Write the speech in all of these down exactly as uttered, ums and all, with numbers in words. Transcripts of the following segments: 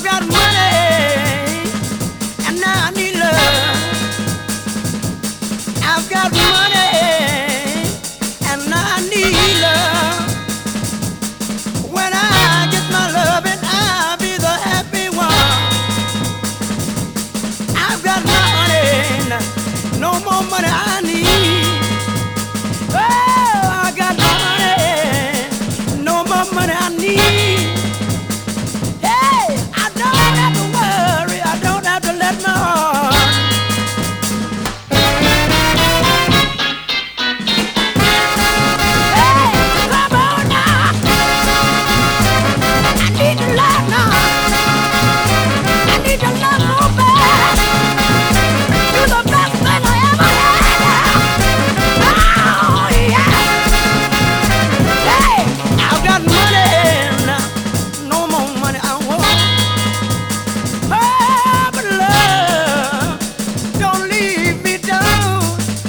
I've got money and now I need love. I've got money and now I need love. When I get my love and I'll be the happy one. I've got money, no more money I need. Oh, I got money, no more money I need. Hey, I don't have to worry, I don't have to let my heart. Hey, come on now. I need your love now. I need your love so bad. You're the best thing I ever had. Oh, yeah. Hey, I've got money now. No more money I want. Oh, but love, don't leave me down.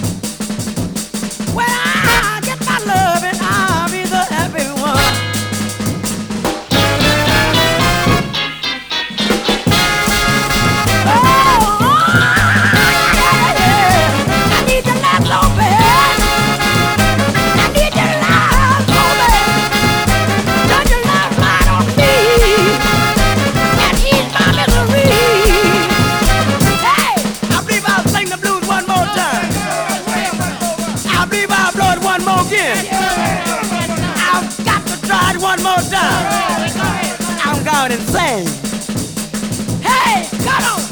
When I get my love and I'll be the happy one. Oh, yeah, yeah. I need your love so bad. I need your love so bad. Don't your love light on me and ease my misery. Hey, I believe I'll sing the blues one more time. I believe I'll blow it one more again. I've got to try it one more time. I'm going insane. Hey, come on.